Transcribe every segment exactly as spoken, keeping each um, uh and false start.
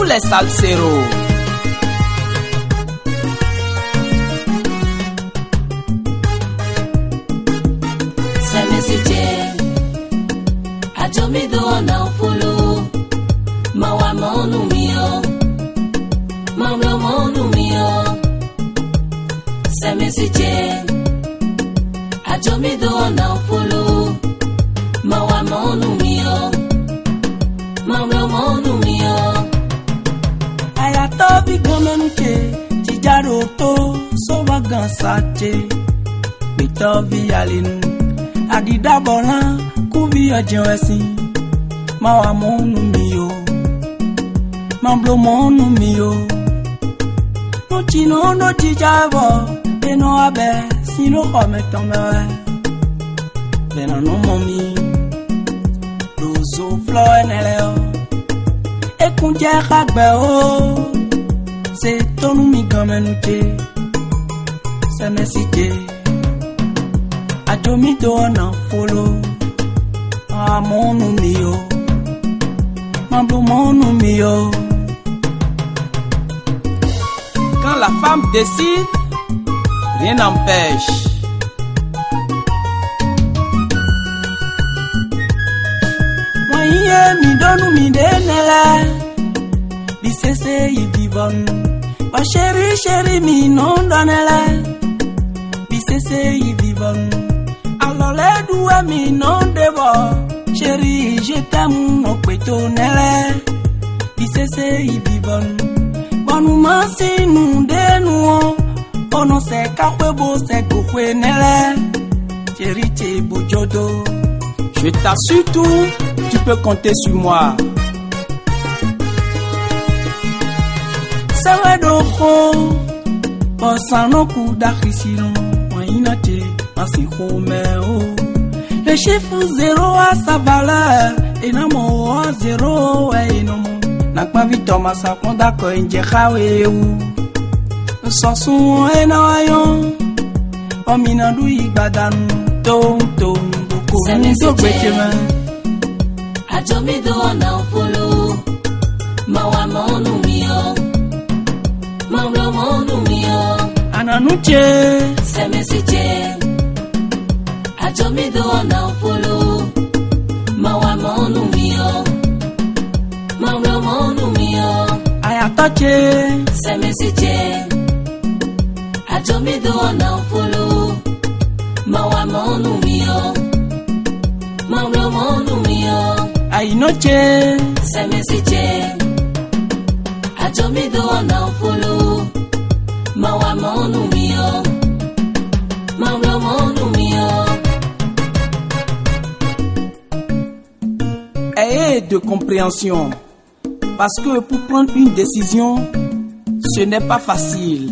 les salseros. Semesije ajomido na fulu mawa monu mio mamlo monu mio Semesije ajomido na fulu mawa monu mio mamlo monu mio ayato bi gomenuke tijaro to so wagan sache bito bi alinu adida bona kubi ojen esin mawa monu mio mamlo monu mio no chino no tijabo eno abe sino ometombe bena no momi dozo flo eneleo ekunje kagbe o se tonu mi gamenuche semesije ajomido na folo amonu mio mambo monu mio. Quand la femme décide, rien n'empêche. Moye mi donu mi denele bisese yivivon wa chéri chéri mi non donele bisese yivivon alors les doués mi non devo chéri je t'aime no peto nele bisese yivivon bonu masi nu denu ono se kakwebo se kokwe nele chéri che bojodo. Je t'assure tout, tu peux compter sur moi. Sawedoko osano kudakisino wainate asihomeo. Le chiffre zéro a sa valeur et namo a zéro et nomo. Nakpa vitoma sa konda ko injekawe u. Sosun enayon ominadu igbadanu tom tom. Semesije ajomido na fulu mawa monu mio mamlo monu mio ananuche Semesije ajomido na fulu mawa monu mio mamlo monu mio ayatoche Semesije ajomido na fulu mawa monu mio mamlo monu mio ainoche Semesije ajomido na fulu mawa monu mio mamlo monu mio. Ayez de compréhension, parce que pour prendre une décision, ce n'est pas facile.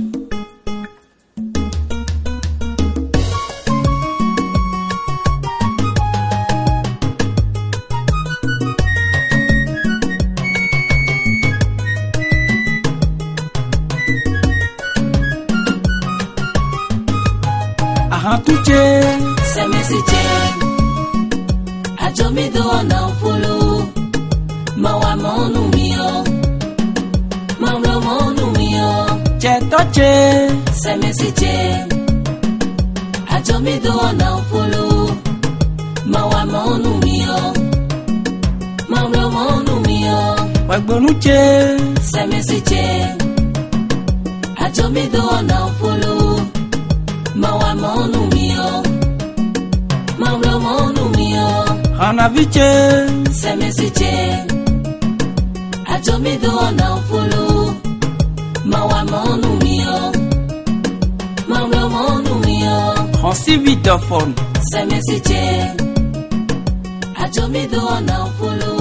Ahantuche Semesije ajomido na fulu mawa monu mio mamlo monu mio chetoche Semesije ajomido na fulu mawa monu mio mamlo monu mio wagbonuche Semesije ajomido na fulu mawa monu mio mamlo monu mio hanaviche Semesije ajomido na fulu mawa monu mio mamlo monu mio Francis Vitophone Semesije ajomido na fulu